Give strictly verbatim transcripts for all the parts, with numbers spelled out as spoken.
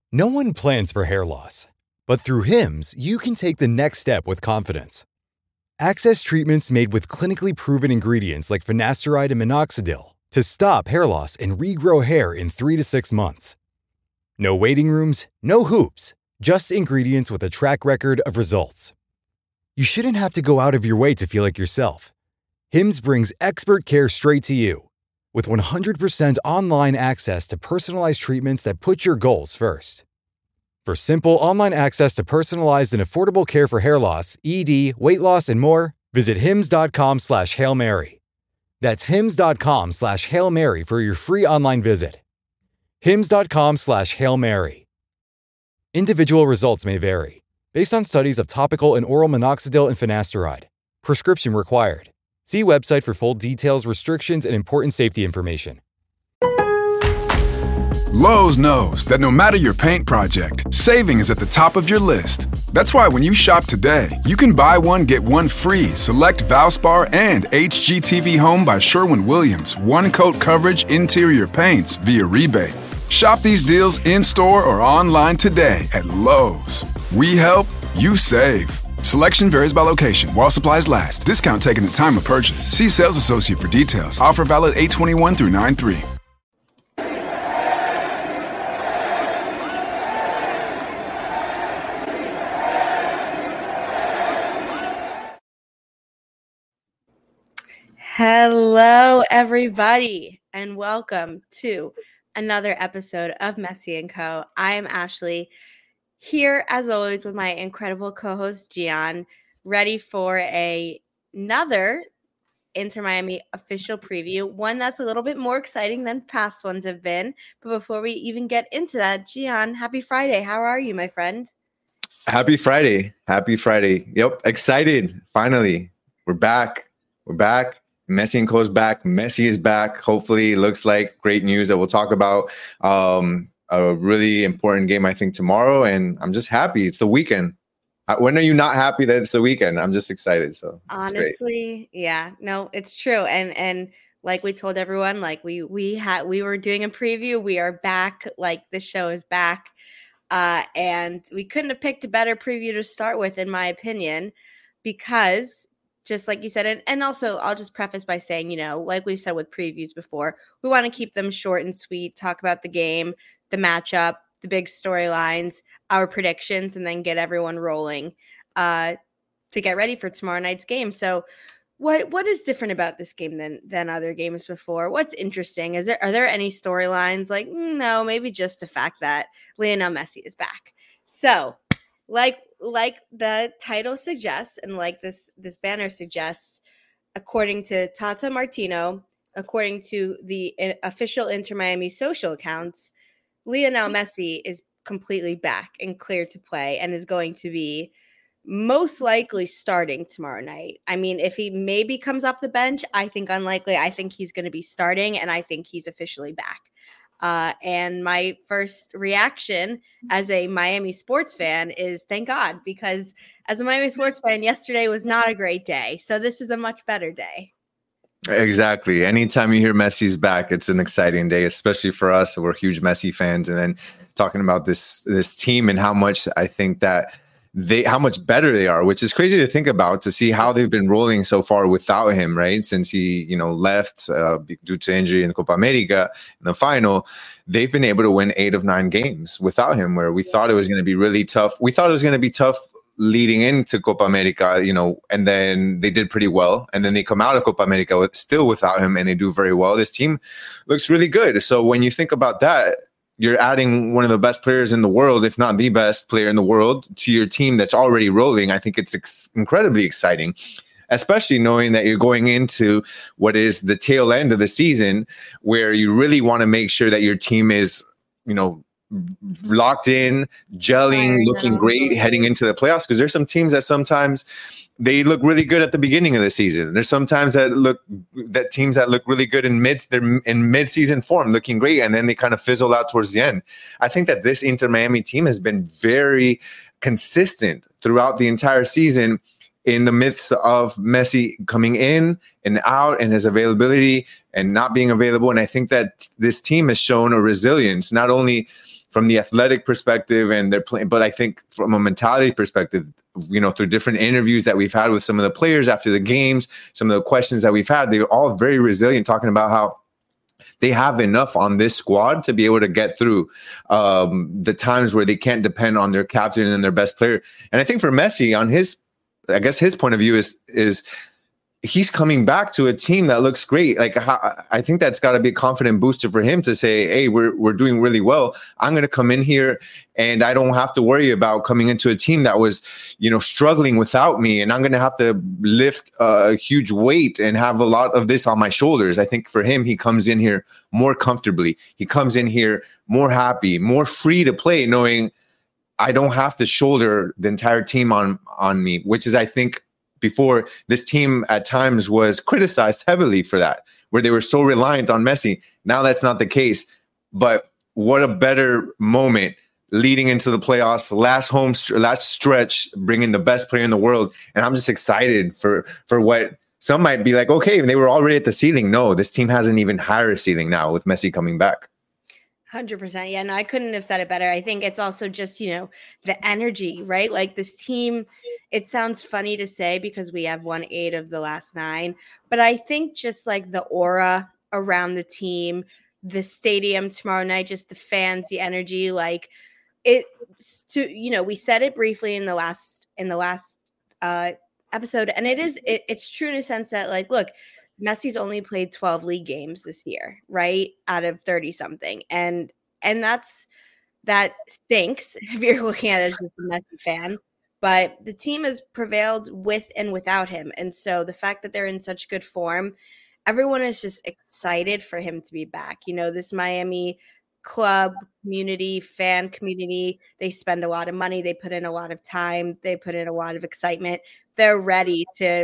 No one plans for hair loss, but through Hims, you can take the next step with confidence. Access treatments made with clinically proven ingredients like finasteride and minoxidil to stop hair loss and regrow hair in three to six months. No waiting rooms, no hoops, just ingredients with a track record of results. You shouldn't have to go out of your way to feel like yourself. Hims brings expert care straight to you. With one hundred percent online access to personalized treatments that put your goals first. For simple online access to personalized and affordable care for hair loss, E D, weight loss, and more, visit hims.com slash Hail Mary. That's hims.com slash Hail Mary for your free online visit. hims.com slash Hail Mary. Individual results may vary, based on studies of topical and oral minoxidil and finasteride. Prescription required. See website for full details, restrictions, and important safety information. Lowe's knows that no matter your paint project, saving is at the top of your list. That's why when you shop today, you can buy one, get one free select Valspar and H G T V Home by Sherwin-Williams one-coat coverage interior paints via rebate. Shop these deals in-store or online today at Lowe's. We help, you save. Selection varies by location. While supplies last. Discount taken at time of purchase. See sales associate for details. Offer valid eight twenty-one through nine three. Hello, everybody, and welcome to another episode of Messi and Co. I am Ashley, here as always with my incredible co-host Gian, ready for a, another Inter Miami official preview, one that's a little bit more exciting than past ones have been. But before we even get into that, Gian, happy Friday. How are you, my friend? Happy Friday. Happy Friday. Yep. Excited. Finally. We're back. We're back. Messi and Co's back. Messi is back. Hopefully, it looks like great news that we'll talk about. Um, a really important game, I think, tomorrow. And I'm just happy. It's the weekend. When are you not happy that it's the weekend? I'm just excited. So honestly, yeah, no, it's true. And and like we told everyone, like we we had we were doing a preview. We are back. Like the show is back. Uh, and we couldn't have picked a better preview to start with, in my opinion, because just like you said, and, and also I'll just preface by saying, you know, like we've said with previews before, we want to keep them short and sweet, talk about the game, the matchup, the big storylines, our predictions, and then get everyone rolling uh, to get ready for tomorrow night's game. So what what is different about this game than than other games before? What's interesting? Is there are there any storylines? Like, no, maybe just the fact that Lionel Messi is back. So like like the title suggests, and like this this banner suggests, according to Tata Martino, according to the official Inter Miami social accounts, Lionel Messi is completely back and clear to play and is going to be most likely starting tomorrow night. I mean, if he maybe comes off the bench, I think unlikely. I think he's going to be starting, and I think he's officially back. Uh, and my first reaction as a Miami sports fan is thank God, because as a Miami sports fan, yesterday was not a great day. So this is a much better day. Exactly. Anytime you hear Messi's back, it's an exciting day, especially for us. We're huge Messi fans. And then talking about this this team and how much I think that they how much better they are, which is crazy to think about, to see how they've been rolling so far without him, right? Since he, you know, left uh, due to injury in Copa America in the final, they've been able to win eight of nine games without him, where we thought it was going to be really tough. We thought it was going to be tough leading into Copa America, you know, and then they did pretty well. And then they come out of Copa America with still without him, and they do very well. This team looks really good. So when you think about that, you're adding one of the best players in the world, if not the best player in the world, to your team that's already rolling. I think it's ex- incredibly exciting, especially knowing that you're going into what is the tail end of the season, where you really want to make sure that your team is, you know, locked in, gelling, looking great heading into the playoffs. Because there's some teams that sometimes they look really good at the beginning of the season. There's sometimes that look that teams that look really good in mid they're in mid-season form, looking great, and then they kind of fizzle out towards the end. I think that this Inter Miami team has been very consistent throughout the entire season, in the midst of Messi coming in and out and his availability and not being available. And I think that this team has shown a resilience, not only from the athletic perspective, and they're playing. But I think from a mentality perspective, you know, through different interviews that we've had with some of the players after the games, some of the questions that we've had, they're all very resilient, talking about how they have enough on this squad to be able to get through um, the times where they can't depend on their captain and their best player. And I think for Messi, on his, I guess his point of view is, is he's coming back to a team that looks great. Like, I think that's got to be a confident booster for him to say, hey, we're we're doing really well. I'm going to come in here and I don't have to worry about coming into a team that was, you know, struggling without me. And I'm going to have to lift a huge weight and have a lot of this on my shoulders. I think for him, he comes in here more comfortably. He comes in here more happy, more free to play, knowing I don't have to shoulder the entire team on, on me, which is, I think, before, this team at times was criticized heavily for that, where they were so reliant on Messi. Now that's not the case. But what a better moment leading into the playoffs, last home, last stretch, bringing the best player in the world. And I'm just excited for, for what some might be like, okay, they were already at the ceiling. No, this team has an even higher ceiling now with Messi coming back. one hundred percent. Yeah, no, I couldn't have said it better. I think it's also just, you know, the energy, right? Like this team, it sounds funny to say because we have won eight of the last nine, but I think just like the aura around the team, the stadium tomorrow night, just the fans, the energy, like it, to, you know, we said it briefly in the last, in the last uh, episode, and it is, it, it's true in a sense that like, look, Messi's only played twelve league games this year, right? Out of thirty something. And and that's that stinks if you're looking at it as just a Messi fan. But the team has prevailed with and without him. And so the fact that they're in such good form, everyone is just excited for him to be back. You know, this Miami club community, fan community, they spend a lot of money, they put in a lot of time, they put in a lot of excitement. They're ready to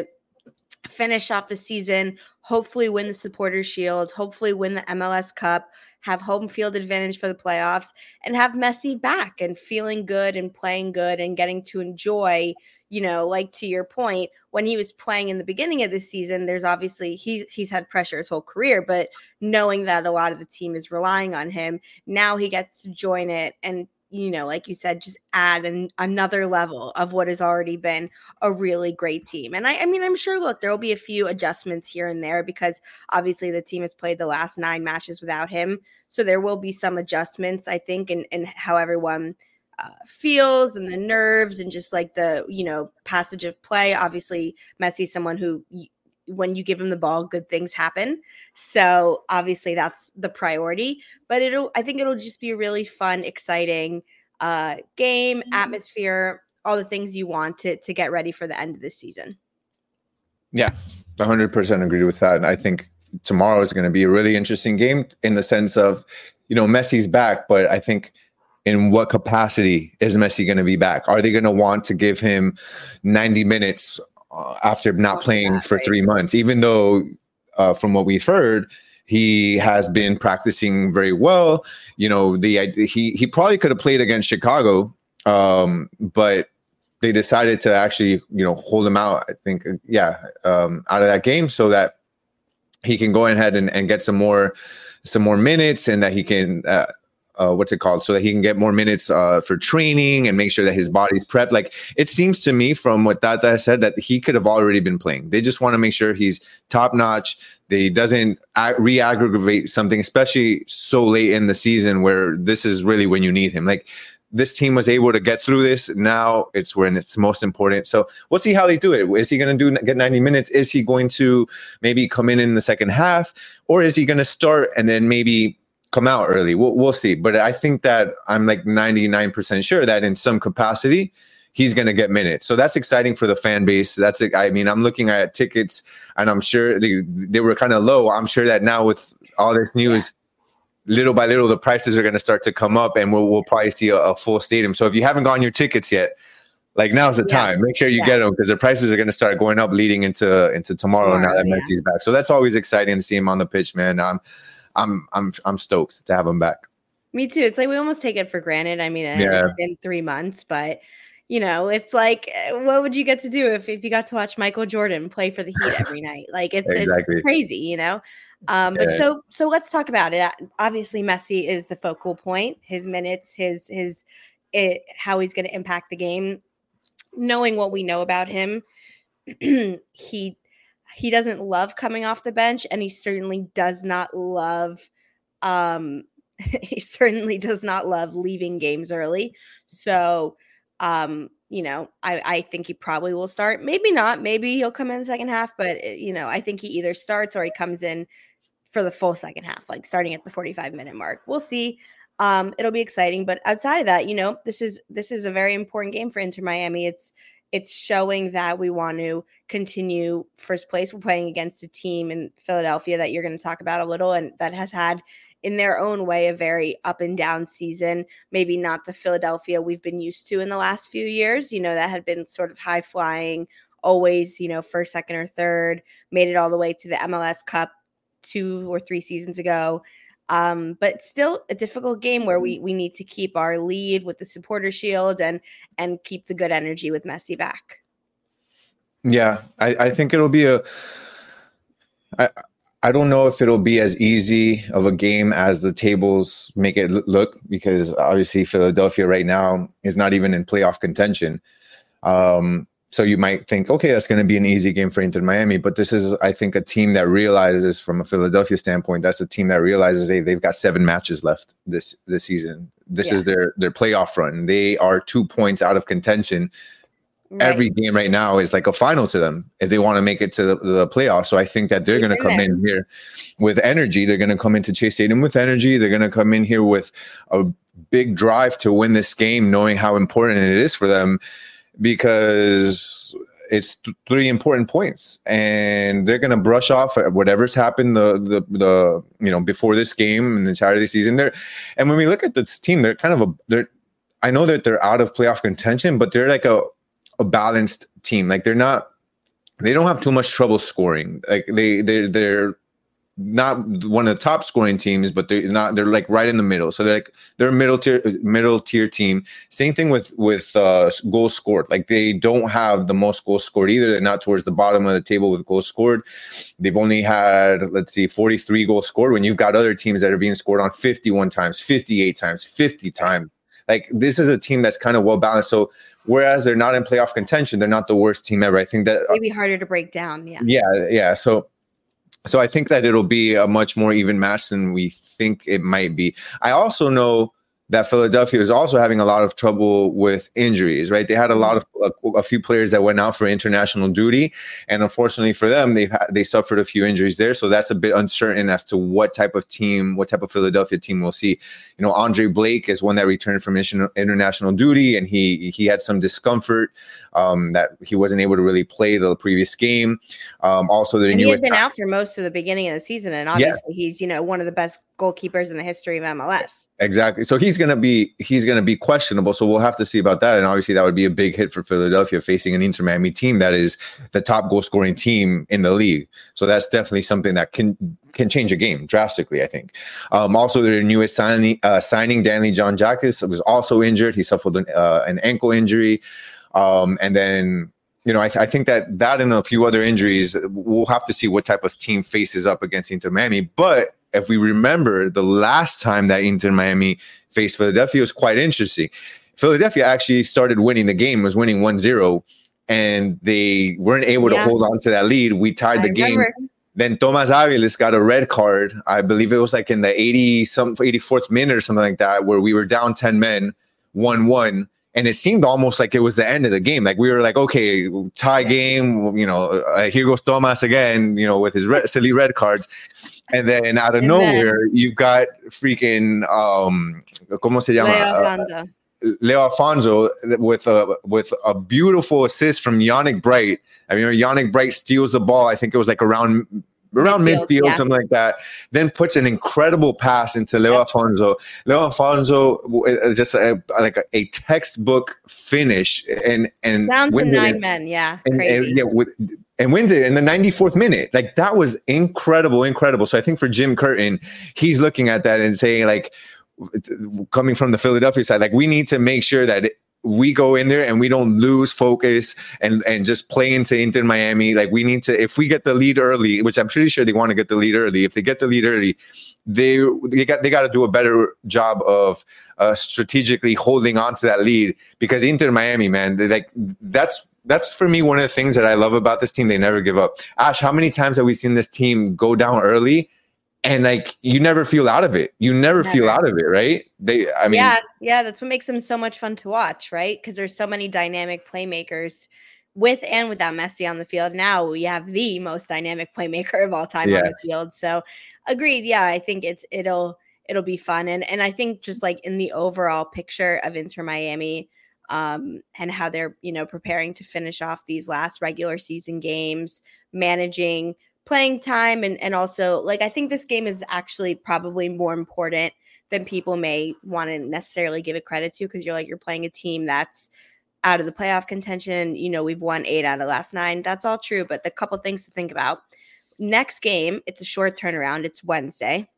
finish off the season, hopefully win the Supporters Shield, hopefully win the M L S Cup, have home field advantage for the playoffs, and have Messi back and feeling good and playing good and getting to enjoy, you know, like to your point, when he was playing in the beginning of the season, there's obviously he, he's had pressure his whole career, but knowing that a lot of the team is relying on him, now he gets to join it and, you know, like you said, just add an, another level of what has already been a really great team. And I, I mean, I'm sure, look, there will be a few adjustments here and there because obviously the team has played the last nine matches without him. So there will be some adjustments, I think, in, in how everyone uh, feels and the nerves and just like the, you know, passage of play. Obviously, Messi's someone who, when you give him the ball, good things happen. So obviously that's the priority, but it'll, I think it'll just be a really fun, exciting uh, game, atmosphere, all the things you want to, to get ready for the end of this season. Yeah, one hundred percent agree with that. And I think tomorrow is going to be a really interesting game in the sense of, you know, Messi's back, but I think in what capacity is Messi going to be back? Are they going to want to give him ninety minutes Uh, after not playing that, for right? three months, even though uh, from what we've heard, he has been practicing very well. You know, the he he probably could have played against Chicago, um, but they decided to actually, you know, hold him out. I think, yeah, um, out of that game so that he can go ahead and, and get some more some more minutes, and that he can. Uh, Uh, what's it called? So that he can get more minutes uh, for training and make sure that his body's prepped. Like, it seems to me from what Tata said that he could have already been playing. They just want to make sure he's top notch. They doesn't ag- re-aggravate something, especially so late in the season where this is really when you need him. Like, this team was able to get through this. Now it's when it's most important. So we'll see how they do it. Is he going to do get ninety minutes? Is he going to maybe come in in the second half, or is he going to start and then maybe come out early? We'll, we'll see. But I think that I'm like ninety-nine percent sure that in some capacity, he's going to get minutes. So that's exciting for the fan base. That's, I mean, I'm looking at tickets and I'm sure they, they were kind of low. I'm sure that now with all this news, yeah. little by little, the prices are going to start to come up and we'll, we'll probably see a, a full stadium. So if you haven't gotten your tickets yet, like, now's the yeah. time. Make sure you yeah. get them because the prices are going to start going up leading into, into tomorrow, tomorrow now that yeah. Messi's back. So that's always exciting to see him on the pitch, man. Um, I'm I'm I'm stoked to have him back. Me too. It's like we almost take it for granted. I mean, yeah. it's been three months, but you know, it's like, what would you get to do if, if you got to watch Michael Jordan play for the Heat every night? Like, it's, exactly. it's crazy, you know? Um, but Yeah. so so let's talk about it. Obviously, Messi is the focal point. His minutes, his his it, how he's going to impact the game. Knowing what we know about him, he he doesn't love coming off the bench, and he certainly does not love um he certainly does not love leaving games early. So um you know, I, I think he probably will start. Maybe not. Maybe he'll come in the second half. But, you know, I think he either starts or he comes in for the full second half, like starting at the forty-five minute mark. We'll see. Um, it'll be exciting. But outside of that, you know, this is this is a very important game for Inter Miami. It's it's showing that we want to continue first place. We're playing against a team in Philadelphia that you're going to talk about a little, and that has had in their own way a very up and down season. Maybe not the Philadelphia we've been used to in the last few years, you know, that had been sort of high flying, always, you know, first, second, or third, made it all the way to the M L S Cup two or three seasons ago. Um, but still a difficult game where we we need to keep our lead with the supporter shield and and keep the good energy with Messi back. Yeah, I, I think it'll be a I I don't know if it'll be as easy of a game as the tables make it look, because obviously Philadelphia right now is not even in playoff contention. Um, so you might think, okay, that's going to be an easy game for Inter Miami. But this is, I think, a team that realizes, from a Philadelphia standpoint, that's a team that realizes, hey, they've got seven matches left this this season. This yeah. is their their playoff run. They are two points out of contention. Right. Every game right now is like a final to them if they want to make it to the, the playoffs. So I think that they're going to come in here with energy. They're going to come into Chase Stadium with energy. They're going to come in here with a big drive to win this game, knowing how important it is for them, because it's th- three important points, and they're going to brush off whatever's happened the the the you know before this game and the entirety of the season. There, and when we look at this team, they're kind of a they're. I know that they're out of playoff contention, but they're like a a balanced team. Like they're not, they don't have too much trouble scoring. Like they, they're, they're not one of the top scoring teams, but they're not, they're like right in the middle. So they're like, they're a middle tier, middle tier team. Same thing with, with uh, goals scored. Like they don't have the most goals scored either. They're not towards the bottom of the table with goals scored. They've only had, let's see, forty-three goals scored, when you've got other teams that are being scored on fifty-one times, fifty-eight times, fifty times. Like this is a team that's kind of well balanced. So whereas they're not in playoff contention, they're not the worst team ever. I think that maybe harder to break down. Yeah. Yeah. Yeah. So, so I think that it'll be a much more even match than we think it might be. I also know that Philadelphia is also having a lot of trouble with injuries, right? They had a lot of a, a few players that went out for international duty, and unfortunately for them, they've had, they suffered a few injuries there. So that's a bit uncertain as to what type of team, what type of Philadelphia team we'll see. You know, Andre Blake is one that returned from international duty, and he he had some discomfort um, that he wasn't able to really play the previous game. Um, also, the and he had been guy, out for most of the beginning of the season, and obviously yeah. he's you know one of the best goalkeepers in the history of M L S. Exactly. So he's gonna be he's gonna be questionable. So we'll have to see about that. And obviously that would be a big hit for Philadelphia, facing an Inter Miami team that is the top goal scoring team in the league. So that's definitely something that can can change a game drastically, I think. Um, also, their newest signing, uh, signing Danny John Jacques, was also injured. He suffered an, uh, an ankle injury, um, and then. You know, I, th- I think that that and a few other injuries, we'll have to see what type of team faces up against Inter Miami. But if we remember, the last time that Inter Miami faced Philadelphia was quite interesting. Philadelphia actually started winning the game, was winning one zero, and they weren't able yeah. to hold on to that lead. We tied I the remember. game. Then Thomas Aviles got a red card. I believe it was like in the eighty some eighty-fourth minute or something like that, where we were down ten men, one one. And it seemed almost like it was the end of the game. Like we were like, okay, tie game, you know, uh, here goes Thomas again, you know, with his red, silly red cards. And then out of and nowhere, then, you've got freaking, um, ¿cómo se llama? Leo Alfonso. Uh, Leo Alfonso with a, with a beautiful assist from Yannick Bright. I mean, Yannick Bright steals the ball. I think it was like around around midfield, midfield yeah. something like that, then puts an incredible pass into Leo Alfonso. Leo Alfonso, just a, like a, a textbook finish, and and down to nine men, yeah, and, crazy. And, yeah, with, and wins it in the ninety-fourth minute. Like that was incredible, incredible. So I think for Jim Curtin, he's looking at that and saying, like, coming from the Philadelphia side, like we need to make sure that it, we go in there and we don't lose focus and, and just play into Inter Miami. Like we need to, if we get the lead early, which I'm pretty sure they want to get the lead early. If they get the lead early, they they got they got to do a better job of uh, strategically holding on to that lead, because Inter Miami, man, they, like that's that's for me one of the things that I love about this team. They never give up. Ash, how many times have we seen this team go down early and like you never feel out of it? You never, never. feel out of it, right? They, I mean, yeah, yeah, that's what makes them so much fun to watch, right? Because there's so many dynamic playmakers with and without Messi on the field. Now we have the most dynamic playmaker of all time yeah. on the field. So agreed. Yeah, I think it's it'll it'll be fun. And and I think just like in the overall picture of Inter Miami um, and how they're, you know, preparing to finish off these last regular season games, managing playing time, and and also like I think this game is actually probably more important than people may want to necessarily give it credit to, because you're like you're playing a team that's out of the playoff contention. You know, we've won eight out of the last nine. That's all true. But the couple things to think about. Next game, it's a short turnaround. It's Wednesday.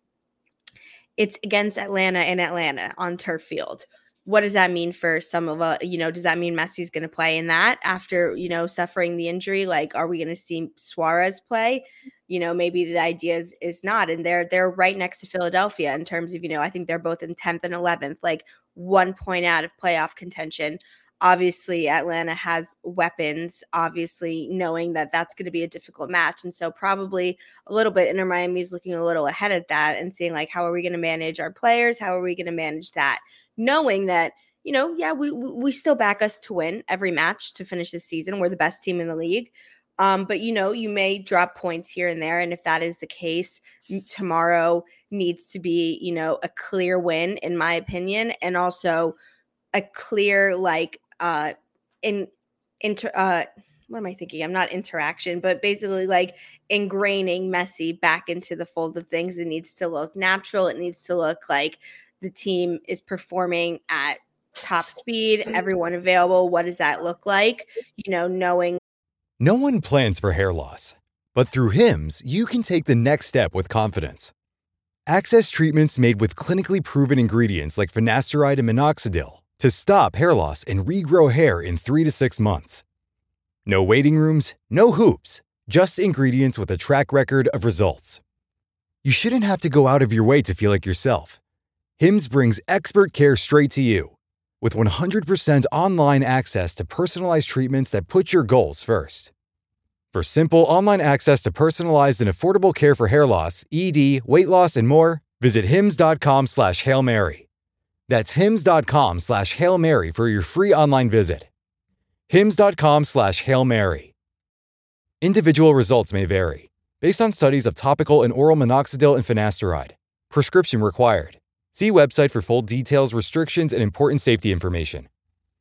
It's against Atlanta in Atlanta on Turf Field. What does that mean for some of us? You know, does that mean Messi's going to play in that after, you know, suffering the injury? Like, are we going to see Suarez play? You know, maybe the idea is, is not. And they're they're right next to Philadelphia in terms of, you know, I think they're both in tenth and eleventh, like one point out of playoff contention. Obviously, Atlanta has weapons, obviously, knowing that that's going to be a difficult match. And so probably a little bit Inter Miami is looking a little ahead of that and seeing, like, how are we going to manage our players? How are we going to manage that? Knowing that, you know, yeah, we we still back us to win every match to finish this season. We're the best team in the league. Um, but, you know, you may drop points here and there. And if that is the case, tomorrow needs to be, you know, a clear win, in my opinion, and also a clear, like, uh in inter uh what am I thinking? I'm not interaction, but basically like ingraining Messi back into the fold of things. It needs to look natural. It needs to look like the team is performing at top speed, everyone available. What does that look like? You know, knowing no one plans for hair loss, but through Hims, you can take the next step with confidence. Access treatments made with clinically proven ingredients like finasteride and minoxidil to stop hair loss and regrow hair in three to six months. No waiting rooms, no hoops, just ingredients with a track record of results. You shouldn't have to go out of your way to feel like yourself. Hims brings expert care straight to you. With one hundred percent online access to personalized treatments that put your goals first. For simple online access to personalized and affordable care for hair loss, E D, weight loss, and more, visit hims.com slash Hail Mary. That's hims.com slash Hail Mary for your free online visit. hims.com slash Hail Mary. Individual results may vary, based on studies of topical and oral minoxidil and finasteride. Prescription required. See website for full details, restrictions, and important safety information.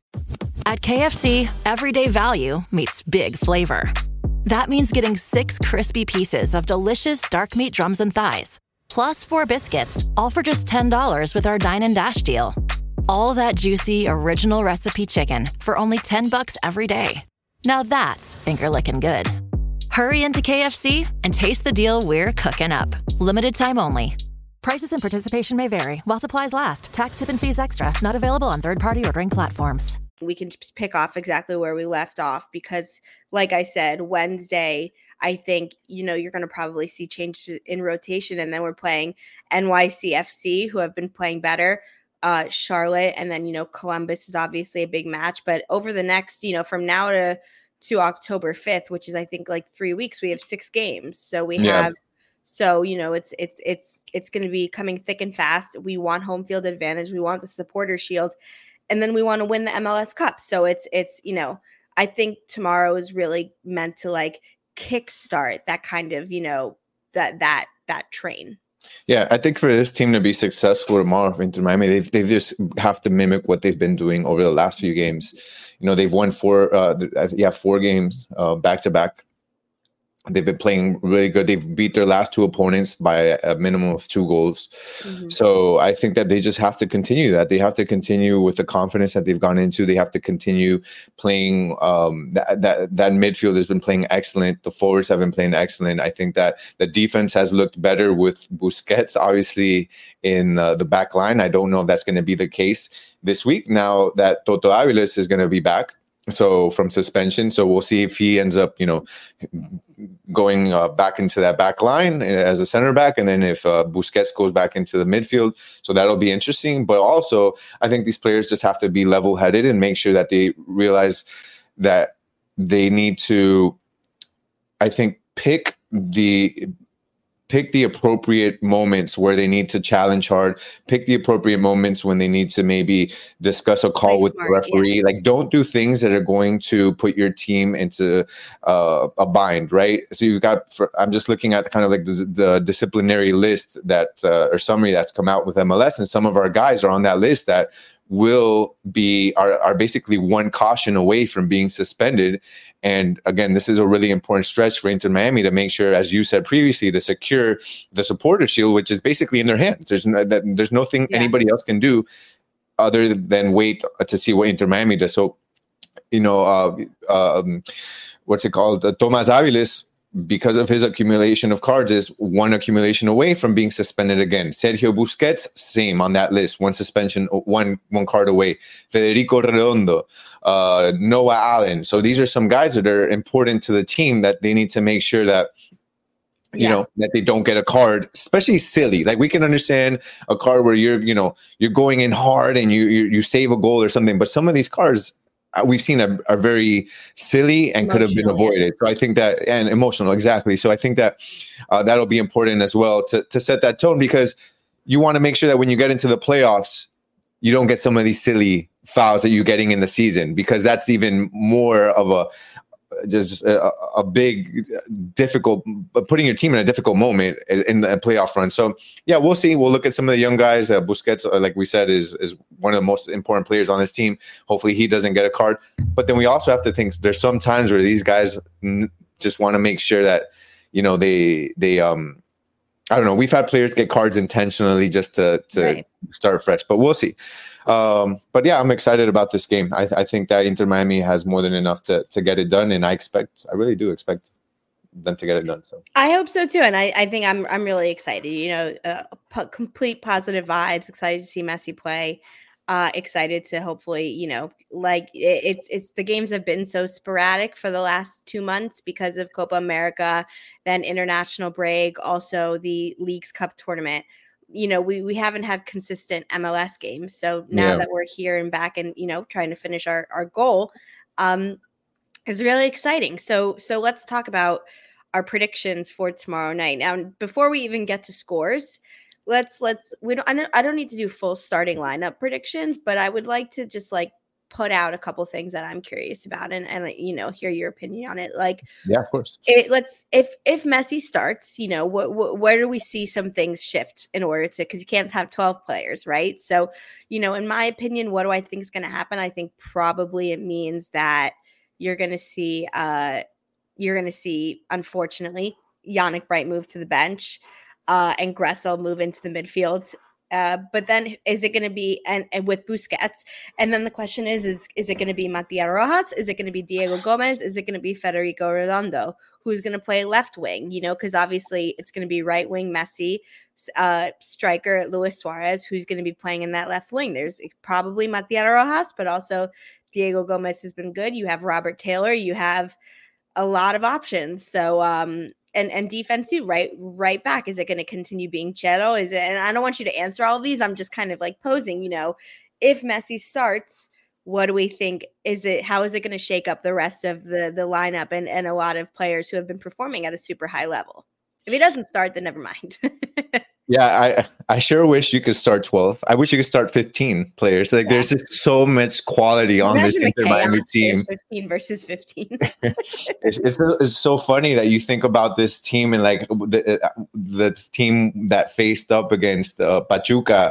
At K F C, everyday value meets big flavor. That means getting six crispy pieces of delicious dark meat drums and thighs, plus four biscuits, all for just ten dollars with our Dine and Dash deal. All that juicy, original recipe chicken for only ten bucks every day. Now that's finger-licking good. Hurry into K F C and taste the deal we're cooking up. Limited time only. Prices and participation may vary while supplies last. Tax, tip, and fees extra. Not available on third-party ordering platforms. We can just pick off exactly where we left off because, like I said, Wednesday, I think, you know, you're going to probably see changes in rotation. And then we're playing N Y C F C, who have been playing better, uh, Charlotte, and then, you know, Columbus is obviously a big match. But over the next, you know, from now to, to October fifth, which is, I think, like three weeks, we have six games. So we yeah. have, so, you know, it's, it's, it's, it's going to be coming thick and fast. We want home field advantage. We want the supporter shield. And then we want to win the M L S Cup. So it's, it's, you know, I think tomorrow is really meant to like kickstart that kind of, you know, that, that, that train. Yeah. I think for this team to be successful tomorrow for Inter Miami, they've, they just have to mimic what they've been doing over the last few games. You know, they've won four, uh, yeah, four games uh, back to back. They've been playing really good. They've beat their last two opponents by a minimum of two goals. Mm-hmm. So I think that they just have to continue that. They have to continue with the confidence that they've gone into. They have to continue playing. Um, that, that, that midfield has been playing excellent. The forwards have been playing excellent. I think that the defense has looked better with Busquets, obviously, in uh, the back line. I don't know if that's going to be the case this week now that Toto Aviles is going to be back. So from suspension, so we'll see if he ends up, you know, going uh, back into that back line as a center back, and then if uh, Busquets goes back into the midfield. So that'll be interesting. But also, I think these players just have to be level-headed and make sure that they realize that they need to, I think, pick the pick the appropriate moments where they need to challenge hard, pick the appropriate moments when they need to maybe discuss a call with the referee. Yeah. Like, don't do things that are going to put your team into uh, a bind, right? So you've got, for, I'm just looking at kind of like the, the disciplinary list that, uh, or summary that's come out with M L S, and some of our guys are on that list that will be, are, are basically one caution away from being suspended. And again, this is a really important stretch for Inter Miami to make sure, as you said previously, to secure the supporter shield, which is basically in their hands. There's no, that, there's nothing yeah. anybody else can do other than wait to see what Inter Miami does. So, you know, uh, um, what's it called? Uh, Tomas Aviles, because of his accumulation of cards, is one accumulation away from being suspended again. Sergio Busquets, same on that list, one suspension, one one card away. Federico Redondo, uh, Noah Allen. So these are some guys that are important to the team that they need to make sure that, you yeah. know, that they don't get a card, especially silly. Like, we can understand a card where you're, you know, you're going in hard and you you, you save a goal or something, but some of these cards we've seen are, are very silly and emotional, could have been avoided. So I think that, and emotional, exactly. So I think that uh, that'll be important as well to, to set that tone, because you want to make sure that when you get into the playoffs, you don't get some of these silly fouls that you're getting in the season, because that's even more of a, just a, a big, difficult, putting your team in a difficult moment in the playoff run. So yeah, we'll see. We'll look at some of the young guys. Uh, Busquets, uh, like we said, is is one of the most important players on this team. Hopefully he doesn't get a card. But then we also have to think there's some times where these guys n- just want to make sure that, you know, they they um I don't know. We've had players get cards intentionally just to to right. start fresh, but we'll see. Um, but yeah, I'm excited about this game. I, I think that Inter Miami has more than enough to to get it done, and I expect, I really do expect them to get it done. So I hope so too, and I, I think I'm I'm really excited. You know, uh, po- complete positive vibes. Excited to see Messi play. Uh, excited to hopefully, you know, like it, it's it's the games have been so sporadic for the last two months because of Copa America, then international break, also the Leagues Cup tournament. You know, we, we haven't had consistent M L S games. So now yeah. that we're here and back and, you know, trying to finish our, our goal um, is really exciting. So, so let's talk about our predictions for tomorrow night. Now, before we even get to scores, let's, let's, we don't, I don't, I don't need to do full starting lineup predictions, but I would like to just like put out a couple things that I'm curious about and, and, you know, hear your opinion on it. Like, yeah, of course. It, let's, if, if Messi starts, you know, what, what, where do we see some things shift in order to, cause you can't have twelve players, right? So, you know, in my opinion, what do I think is going to happen? I think probably it means that you're going to see, uh, you're going to see, unfortunately, Yannick Bright move to the bench, uh, and Gressel move into the midfield. Uh, but then is it going to be and, and with Busquets? And then the question is, is, is it going to be Matías Rojas? Is it going to be Diego Gomez? Is it going to be Federico Redondo? Who's going to play left wing? You know, because obviously it's going to be right wing Messi, uh, striker Luis Suarez, who's going to be playing in that left wing. There's probably Matías Rojas, but also Diego Gomez has been good. You have Robert Taylor. You have a lot of options. So, um, And and defense too, right? Right back. Is it going to continue being Chelo? Is it? And I don't want you to answer all of these. I'm just kind of like posing, you know, if Messi starts, what do we think? Is it, how is it going to shake up the rest of the, the lineup and, and a lot of players who have been performing at a super high level? If he doesn't start, then never mind. Yeah, I I sure wish you could start twelve. I wish you could start fifteen players. Like, yeah. There's just so much quality on Imagine this Inter Miami team. fifteen versus fifteen. it's, it's it's so funny that you think about this team and like the the team that faced up against uh, Pachuca,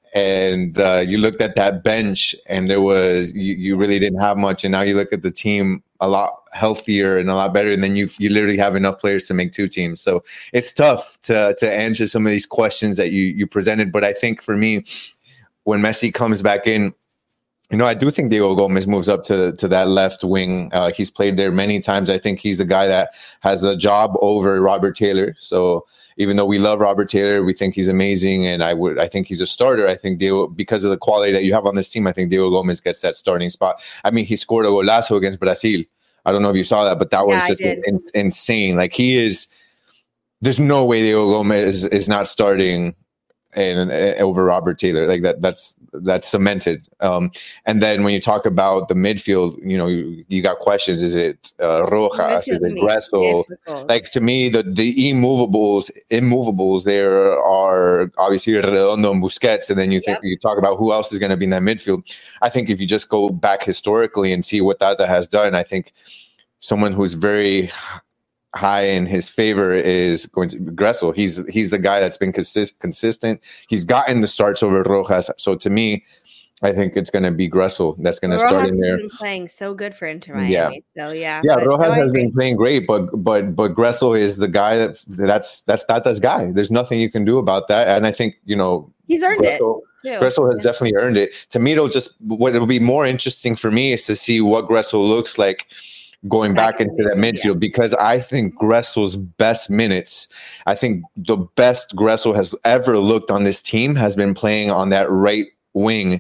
and uh, you looked at that bench, and there was you, you really didn't have much, and now you look at the team a lot healthier and a lot better, and then you you literally have enough players to make two teams. So it's tough to to answer some of these questions that you you presented. But I think for me, when Messi comes back in, you know, I do think Diego Gomez moves up to to that left wing. Uh, he's played there many times. I think he's the guy that has a job over Robert Taylor. So even though we love Robert Taylor, we think he's amazing, and I would I think he's a starter. I think Diego, because of the quality that you have on this team, I think Diego Gomez gets that starting spot. I mean, he scored a golazo against Brazil. I don't know if you saw that, but that was yeah, just in, insane. Like he is, there's no way Diego Gomez is, is not starting and over Robert Taylor. Like that that's that's cemented. Um, and then when you talk about the midfield, you know, you, you got questions. Is it uh, Rojas? Is it Gressel? Like to me, the the immovables, immovables there are obviously Redondo and Busquets. And then you think yep. you talk about who else is going to be in that midfield. I think if you just go back historically and see what Tata has done, I think someone who's very high in his favor is going to be Gressel. He's he's the guy that's been consist, consistent. He's gotten the starts over Rojas. So to me, I think it's going to be Gressel that's going to start in there. Has been playing so good for Inter Miami. Yeah. So yeah, yeah. Rojas no, has been playing great, but but but Gressel is the guy that that's that's Tata's guy. There's nothing you can do about that. And I think you know he's earned Gressel, it. Gressel has yeah. definitely earned it. To me, it'll just what it'll be more interesting for me is to see what Gressel looks like going back into that midfield, yeah. because I think Gressel's best minutes, I think the best Gressel has ever looked on this team has been playing on that right wing.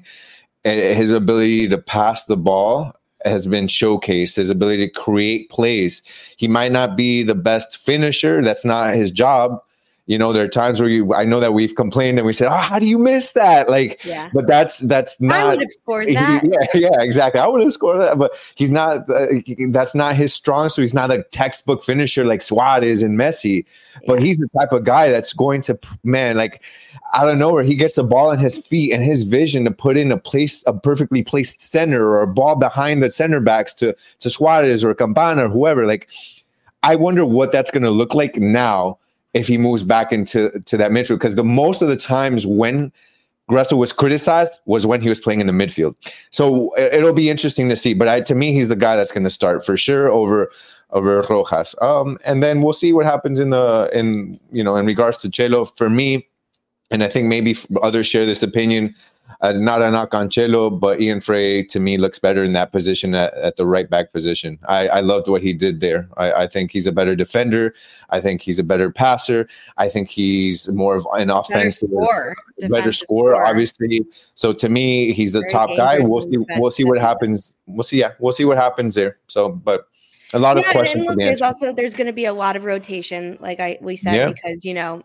His ability to pass the ball has been showcased, his ability to create plays. He might not be the best finisher. That's not his job. You know, there are times where you, I know that we've complained and we said, oh, how do you miss that? Like, yeah. but that's, that's not, I would have scored that. He, yeah, yeah, exactly. I would have scored that, but he's not, uh, that's not his strong. So he's not a textbook finisher like Suarez and Messi, but yeah. he's the type of guy that's going to, man, like out of nowhere, he gets the ball in his feet and his vision to put in a place, a perfectly placed center or a ball behind the center backs to, to Suarez or Campana or whoever. Like, I wonder what that's going to look like now if he moves back into to that midfield, because the most of the times when Gressel was criticized was when he was playing in the midfield. So it'll be interesting to see. But I, to me, he's the guy that's going to start for sure over over Rojas. Um, and then we'll see what happens in the in you know in regards to Chelo. For me, and I think maybe others share this opinion. Uh, not a knock on Chelo, but Ian Frey to me looks better in that position at, at the right back position. I, I loved what he did there. I, I think he's a better defender. I think he's a better passer. I think he's more of an offensive, better score, better scorer, score. obviously. So to me, he's the Very top guy. We'll see. We'll see what happens. We'll see. Yeah, we'll see what happens there. So, but a lot yeah, of questions. And look, there's also there's going to be a lot of rotation, like I we said, yeah. because you know.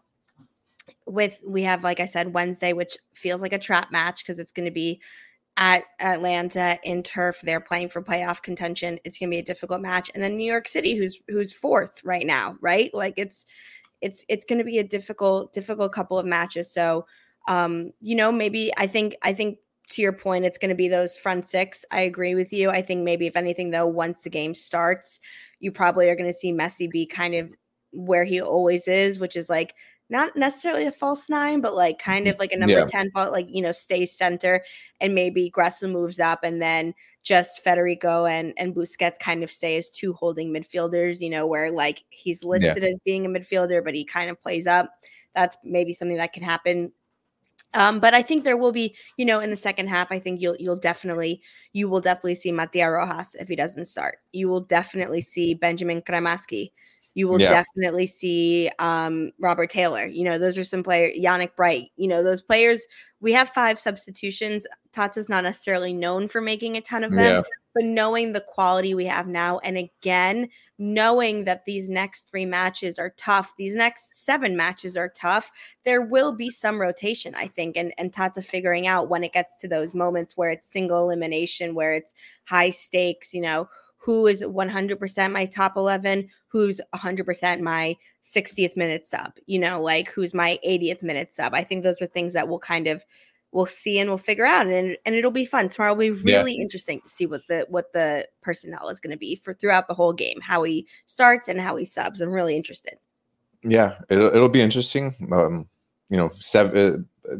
With we have, like I said, Wednesday, which feels like a trap match because it's going to be at Atlanta in turf. They're playing for playoff contention. It's going to be a difficult match. And then New York City, who's who's fourth right now, right? Like it's it's it's going to be a difficult difficult couple of matches. So, um, you know, maybe I think I think to your point, it's going to be those front six. I agree with you. I think maybe if anything, though, once the game starts, you probably are going to see Messi be kind of where he always is, which is like. Not necessarily a false nine, but like kind of like a number yeah. ten, like, you know, stay center, and maybe Gressel moves up, and then just Federico and, and Busquets kind of stay as two holding midfielders, you know, where like he's listed yeah. as being a midfielder, but he kind of plays up. That's maybe something that can happen. Um, but I think there will be, you know, in the second half, I think you'll you'll definitely you will definitely see Matías Rojas if he doesn't start. You will definitely see Benjamin Cremaschi. You will yeah. definitely see um, Robert Taylor. You know, those are some players, Yannick Bright. You know, those players, we have five substitutions. Tata's not necessarily known for making a ton of them, yeah. but knowing the quality we have now, and again, knowing that these next three matches are tough, these next seven matches are tough, there will be some rotation, I think, and, and Tata figuring out when it gets to those moments where it's single elimination, where it's high stakes, you know, who is one hundred percent my top eleven, who's one hundred percent my sixtieth minute sub, you know, like who's my eightieth minute sub. I think those are things that we'll kind of, we'll see and we'll figure out, and and it'll be fun. Tomorrow will be really yeah. interesting to see what the, what the personnel is going to be for throughout the whole game, how he starts and how he subs. I'm really interested. Yeah, it'll, it'll be interesting. Um, you know, seven, uh,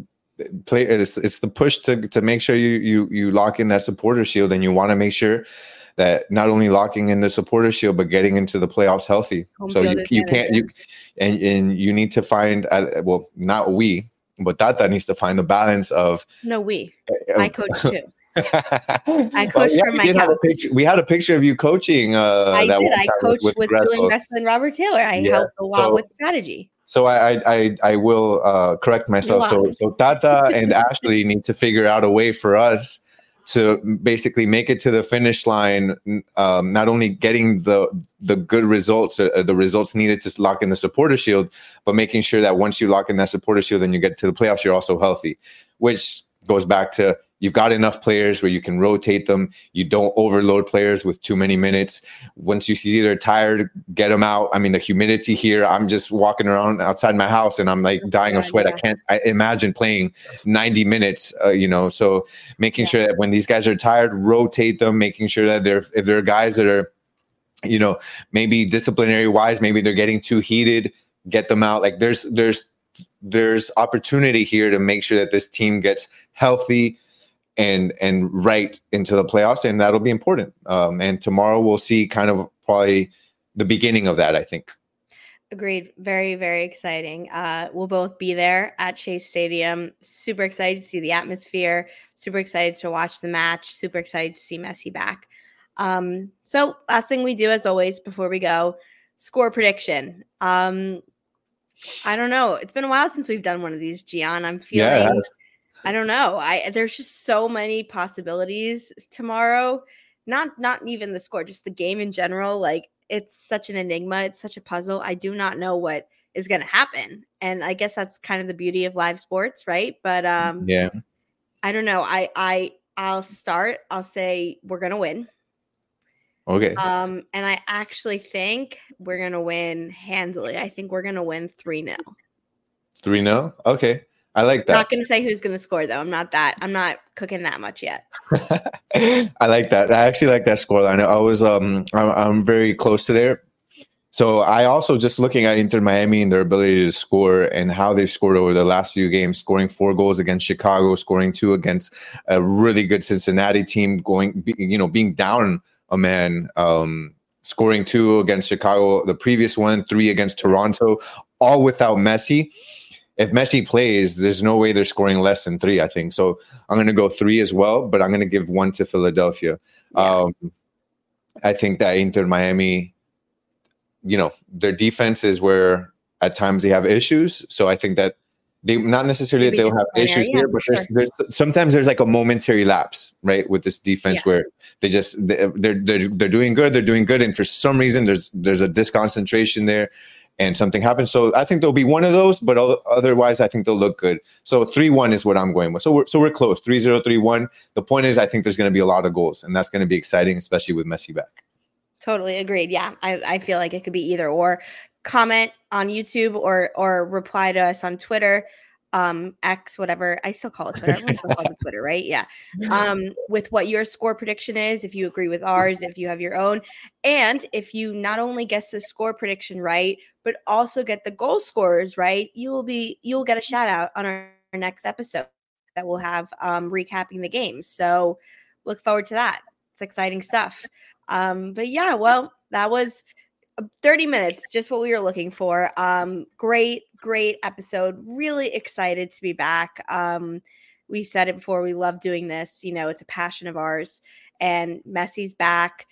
play. It's, it's the push to to make sure you you you lock in that supporter shield, and you want to make sure that not only locking in the supporter shield, but getting into the playoffs healthy. Home so you you can't you and and you need to find uh, well, not we, but Tata needs to find the balance of no we. Uh, I coach too. I coached well, yeah, from my we, had a picture, we had a picture of you coaching. Uh, I that did. one I time coached with, with, with Julian Gressel and Robert Taylor. I yeah. helped a lot so, with strategy. So I I I will uh, correct myself. So so Tata and Ashley need to figure out a way for us to basically make it to the finish line. Um, not only getting the the good results, uh, the results needed to lock in the supporter shield, but making sure that once you lock in that supporter shield and you get to the playoffs, you're also healthy, which goes back to you've got enough players where you can rotate them. You don't overload players with too many minutes. Once you see they're tired, get them out. I mean, the humidity here, I'm just walking around outside my house and I'm like dying yeah, of sweat. Yeah. I can't I imagine playing ninety minutes, uh, you know, so making yeah. sure that when these guys are tired, rotate them, making sure that they're, if there are guys that are, you know, maybe disciplinary wise, maybe they're getting too heated, get them out. Like there's, there's, there's opportunity here to make sure that this team gets healthy and and right into the playoffs, and that'll be important. Um, and tomorrow we'll see kind of probably the beginning of that, I think. Agreed. Very, very exciting. Uh, we'll both be there at Chase Stadium. Super excited to see the atmosphere. Super excited to watch the match. Super excited to see Messi back. Um, so last thing we do, as always, before we go, score prediction. Um, I don't know. It's been a while since we've done one of these, Gian. I'm feeling... Yeah, I don't know. I there's just so many possibilities tomorrow. Not not even the score, just the game in general. Like it's such an enigma. It's such a puzzle. I do not know what is going to happen. And I guess that's kind of the beauty of live sports, right? But um, yeah, I don't know. I I I'll start. I'll say we're going to win. Okay. Um, and I actually think we're going to win handily. I think we're going to win three nil. three nil? Okay. I like that. Not going to say who's going to score, though. I'm not that. I'm not cooking that much yet. I like that. I actually like that scoreline. I was, um, I'm, I'm very close to there. So I also just looking at Inter Miami and their ability to score and how they've scored over the last few games, scoring four goals against Chicago, scoring two against a really good Cincinnati team, going, you know, being down a man, um, scoring two against Chicago, the previous one, three against Toronto, all without Messi. If Messi plays, there's no way they're scoring less than three, I think. So I'm going to go three as well, but I'm going to give one to Philadelphia. Yeah. Um, I think that Inter Miami, you know, their defense is where at times they have issues. So I think that they not necessarily Maybe that they'll have issues yeah, here, but sure. there's, there's sometimes there's like a momentary lapse, right, with this defense yeah. where they just they're, they're they're doing good, they're doing good, and for some reason there's there's a disconcentration there. And something happens. So I think there'll be one of those, but otherwise I think they'll look good. So three one is what I'm going with. So we're, so we're close, three zero, three one. The point is I think there's going to be a lot of goals, and that's going to be exciting, especially with Messi back. Totally agreed. Yeah, I, I feel like it could be either or. Comment on YouTube or or reply to us on Twitter. Um, X, whatever. I still call it Twitter. Everyone still calls it Twitter, right? Yeah. Um, with what your score prediction is, if you agree with ours, if you have your own, and if you not only guess the score prediction right, but also get the goal scorers right, you will be you'll get a shout out on our, our next episode that we'll have um, recapping the game. So look forward to that. It's exciting stuff. Um, but yeah, well, that was thirty minutes, just what we were looking for. Um, great, great episode. Really excited to be back. Um, we said it before, we love doing this. You know, it's a passion of ours. And Messi's back.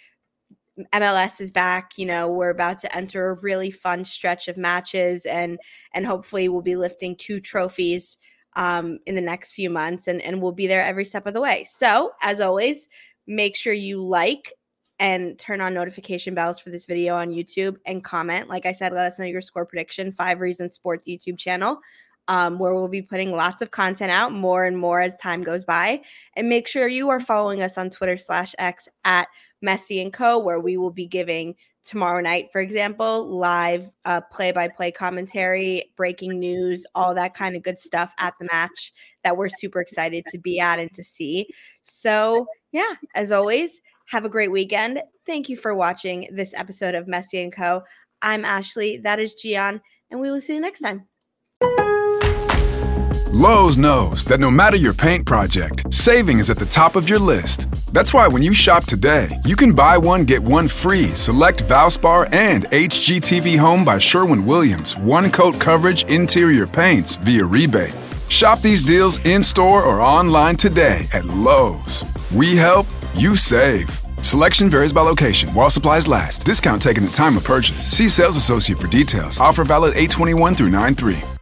M L S is back. You know, we're about to enter a really fun stretch of matches, and and hopefully we'll be lifting two trophies um, in the next few months, and, and we'll be there every step of the way. So, as always, make sure you like and turn on notification bells for this video on YouTube and comment. Like I said, let us know your score prediction, Five Reasons Sports YouTube channel, um, where we'll be putting lots of content out more and more as time goes by. And make sure you are following us on Twitter slash X at Messi and Co, where we will be giving tomorrow night, for example, live uh, play-by-play commentary, breaking news, all that kind of good stuff at the match that we're super excited to be at and to see. So yeah, as always, have a great weekend. Thank you for watching this episode of Messi and Co. I'm Ashley. That is Gian, and we will see you next time. Lowe's knows that no matter your paint project, saving is at the top of your list. That's why when you shop today, you can buy one, get one free. Select Valspar and H G T V Home by Sherwin-Williams. One coat coverage interior paints via rebate. Shop these deals in-store or online today at Lowe's. We help, you save. Selection varies by location. While supplies last. Discount taken at time of purchase. See sales associate for details. Offer valid eight twenty-one through nine three.